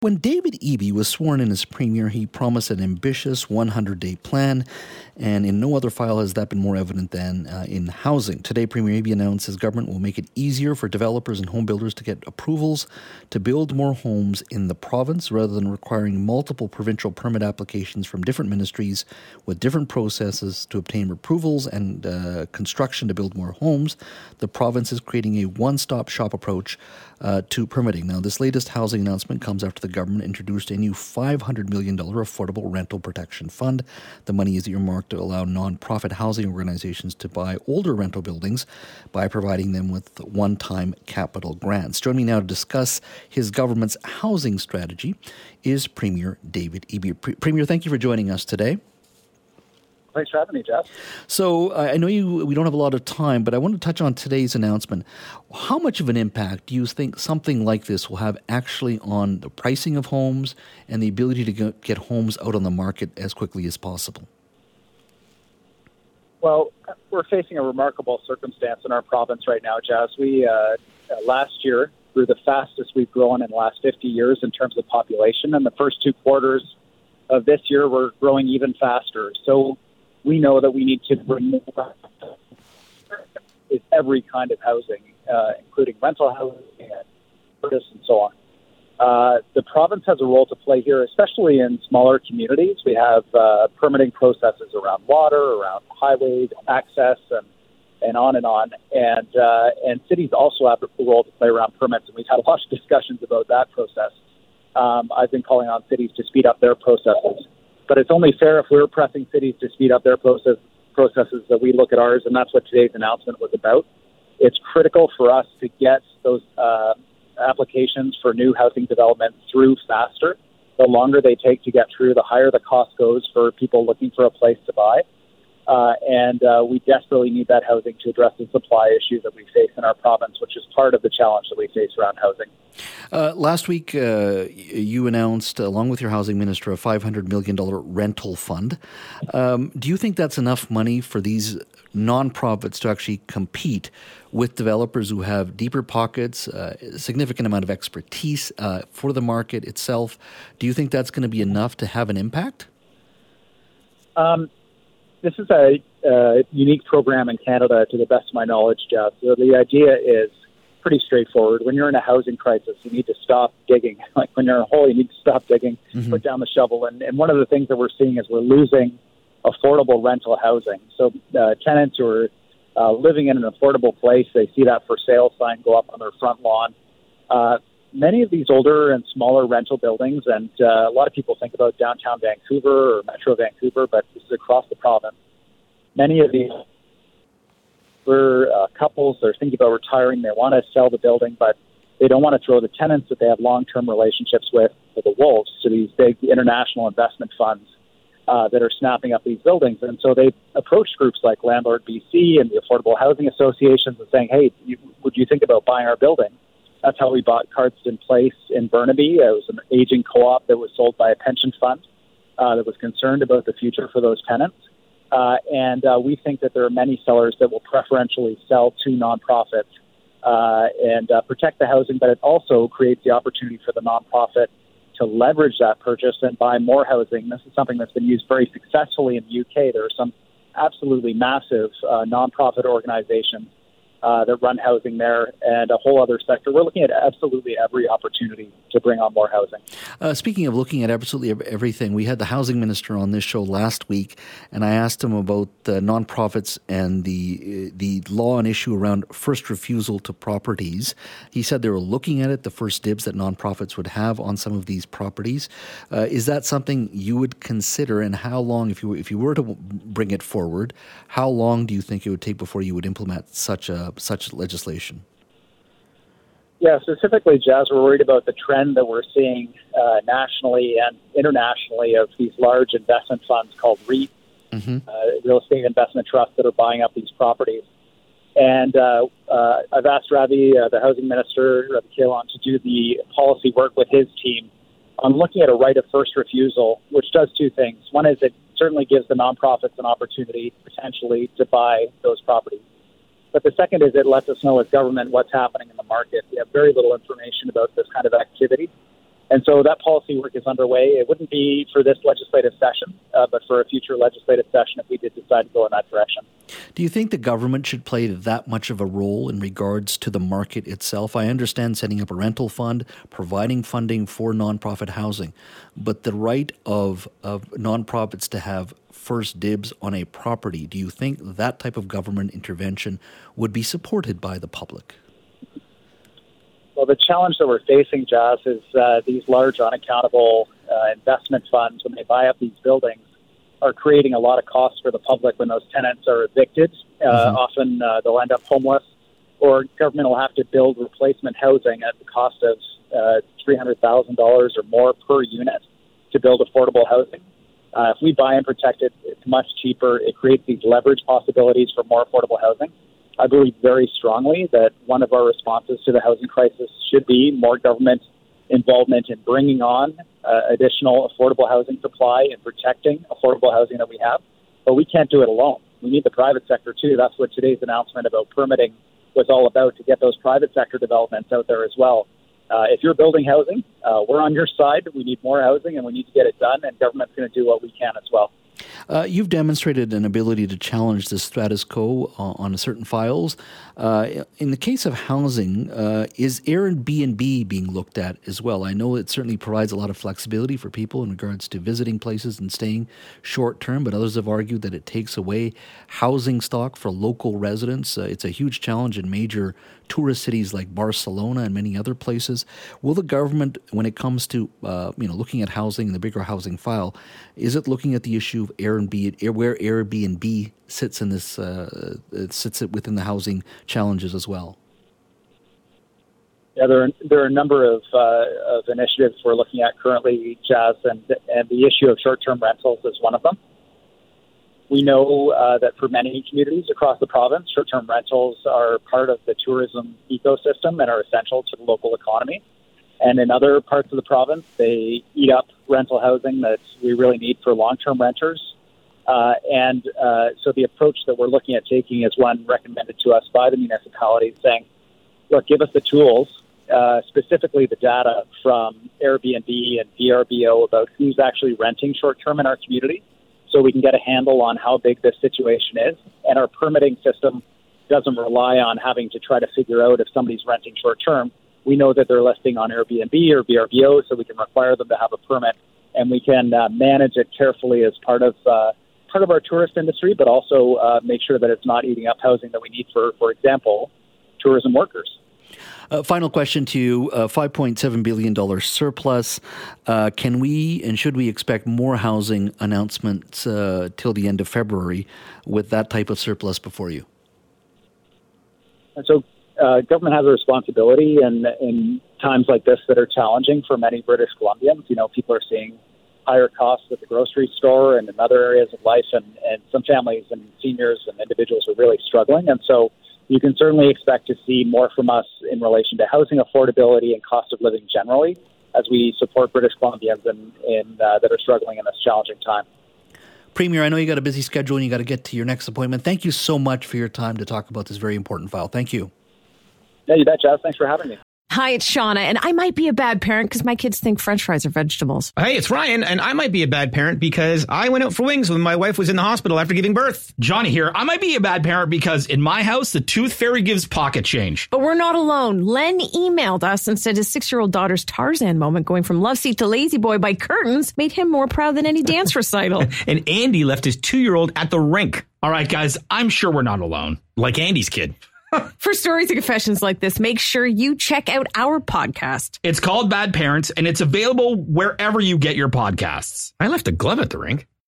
When David Eby was sworn in as Premier, he promised an ambitious 100-day plan, and in no other file has that been more evident than in housing. Today, Premier Eby announced his government will make it easier for developers and home builders to get approvals to build more homes in the province rather than requiring multiple provincial permit applications from different ministries with different processes to obtain approvals and construction to build more homes. The province is creating a one-stop shop approach to permitting. Now, this latest housing announcement comes after the government introduced a new $500 million affordable rental protection fund. The money is earmarked to allow nonprofit housing organizations to buy older rental buildings by providing them with one-time capital grants. Joining me now to discuss his government's housing strategy is Premier David Eby. Premier, thank you for joining us today. Thanks for having me, Jeff. So I know we don't have a lot of time, but I want to touch on today's announcement. How much of an impact do you think something like this will have actually on the pricing of homes and the ability to get homes out on the market as quickly as possible? Well, we're facing a remarkable circumstance in our province right now, Jazz. We, last year, grew the fastest we've grown in the last 50 years in terms of population, and the first 2 quarters of this year we're growing even faster. So we know that we need to bring more is every kind of housing, including rental housing and so on. The province has a role to play here, especially in smaller communities. We have permitting processes around water, around highway access, and on and on. And cities also have a role to play around permits, and we've had a lot of discussions about that process. I've been calling on cities to speed up their processes. But it's only fair if we're pressing cities to speed up their processes that we look at ours, and that's what today's announcement was about. It's critical for us to get those applications for new housing development through faster. The longer they take to get through, the higher the cost goes for people looking for a place to buy. And we desperately need that housing to address the supply issues that we face in our province, which is part of the challenge that we face around housing. Last week, you announced, along with your housing minister, a $500 million rental fund. Do you think that's enough money for these nonprofits to actually compete with developers who have deeper pockets, a significant amount of expertise for the market itself? Do you think that's going to be enough to have an impact? This is a unique program in Canada, to the best of my knowledge, Jeff. So the idea is pretty straightforward. When you're in a housing crisis, you need to stop digging. Like when you're in a hole, you need to stop digging, put down the shovel. And one of the things that we're seeing is we're losing affordable rental housing. So tenants who are living in an affordable place, they see that for sale sign go up on their front lawn. Many of these older and smaller rental buildings, and a lot of people think about downtown Vancouver or Metro Vancouver, but this is across the province. Many of these couples, they're thinking about retiring. They want to sell the building, but they don't want to throw the tenants that they have long-term relationships with to the wolves, to these big international investment funds that are snapping up these buildings. And so they approach groups like Landlord BC and the Affordable Housing Associations and saying, hey, would you think about buying our building? That's how we bought Cardston Place in Burnaby. It was an aging co-op that was sold by a pension fund that was concerned about the future for those tenants. And we think that there are many sellers that will preferentially sell to nonprofits and protect the housing, but it also creates the opportunity for the nonprofit to leverage that purchase and buy more housing. This is something that's been used very successfully in the UK. There are some absolutely massive nonprofit organizations that run housing there, and a whole other sector. We're looking at absolutely every opportunity to bring on more housing. Speaking of looking at absolutely everything, we had the housing minister on this show last week, and I asked him about the nonprofits and the law and issue around first refusal to properties. He said they were looking at it, the first dibs that nonprofits would have on some of these properties. Is that something you would consider, and how long, if you were to bring it forward, how long do you think it would take before you would implement such legislation? Yeah, specifically, Jazz, we're worried about the trend that we're seeing nationally and internationally of these large investment funds called REIT, real estate investment trusts that are buying up these properties. And I've asked Ravi, the housing minister, Ravi Kahlon, to do the policy work with his team on looking at a right of first refusal, which does two things. One is it certainly gives the nonprofits an opportunity potentially to buy those properties. But the second is it lets us know as government what's happening in the market. We have very little information about this kind of activity. And so that policy work is underway. It wouldn't be for this legislative session, but for a future legislative session if we did decide to go in that direction. Do you think the government should play that much of a role in regards to the market itself? I understand setting up a rental fund, providing funding for nonprofit housing, but the right of nonprofits to have first dibs on a property, do you think that type of government intervention would be supported by the public? Well, the challenge that we're facing, Jas, is these large unaccountable investment funds, when they buy up these buildings, are creating a lot of costs for the public when those tenants are evicted. Often they'll end up homeless, or government will have to build replacement housing at the cost of $300,000 or more per unit to build affordable housing. If we buy and protect it, it's much cheaper. It creates these leverage possibilities for more affordable housing. I believe very strongly that one of our responses to the housing crisis should be more government involvement in bringing on additional affordable housing supply and protecting affordable housing that we have. But we can't do it alone. We need the private sector too. That's what today's announcement about permitting was all about, to get those private sector developments out there as well. If you're building housing, we're on your side. We need more housing and we need to get it done, and government's going to do what we can as well. You've demonstrated an ability to challenge the status quo on certain files. In the case of housing, is Airbnb being looked at as well? I know it certainly provides a lot of flexibility for people in regards to visiting places and staying short term, but others have argued that it takes away housing stock for local residents. It's a huge challenge in major tourist cities like Barcelona and many other places. Will the government, when it comes to looking at housing and the bigger housing file, is it looking at the issue of Airbnb, where Airbnb sits in this sits within the housing challenges as well? Yeah, there are a number of initiatives we're looking at currently, Jas, and the issue of short-term rentals is one of them. We know that for many communities across the province, short-term rentals are part of the tourism ecosystem and are essential to the local economy. And in other parts of the province, they eat up rental housing that we really need for long-term renters. So the approach that we're looking at taking is one recommended to us by the municipalities, saying, look, give us the tools, specifically the data from Airbnb and VRBO about who's actually renting short-term in our community, so we can get a handle on how big this situation is. And our permitting system doesn't rely on having to try to figure out if somebody's renting short-term. We know that they're listing on Airbnb or VRBO, so we can require them to have a permit, and we can manage it carefully as part of our tourist industry, but also make sure that it's not eating up housing that we need for example, tourism workers. Final question to you, $5.7 billion surplus. Can we and should we expect more housing announcements till the end of February with that type of surplus before you? And so government has a responsibility in times like this that are challenging for many British Columbians. You know, people are seeing higher costs at the grocery store and in other areas of life, and some families and seniors and individuals are really struggling. And so you can certainly expect to see more from us in relation to housing affordability and cost of living generally as we support British Columbians that are struggling in this challenging time. Premier, I know you got a busy schedule and you got to get to your next appointment. Thank you so much for your time to talk about this very important file. Thank you. Yeah, you bet, Jas. Thanks for having me. Hi, it's Shauna, and I might be a bad parent because my kids think French fries are vegetables. Hey, it's Ryan, and I might be a bad parent because I went out for wings when my wife was in the hospital after giving birth. Johnny here. I might be a bad parent because in my house, the tooth fairy gives pocket change. But we're not alone. Len emailed us and said his 6-year-old daughter's Tarzan moment going from love seat to lazy boy by curtains made him more proud than any dance recital. And Andy left his 2-year-old at the rink. All right, guys, I'm sure we're not alone. Like Andy's kid. For stories and confessions like this, make sure you check out our podcast. It's called Bad Parents, and it's available wherever you get your podcasts. I left a glove at the rink.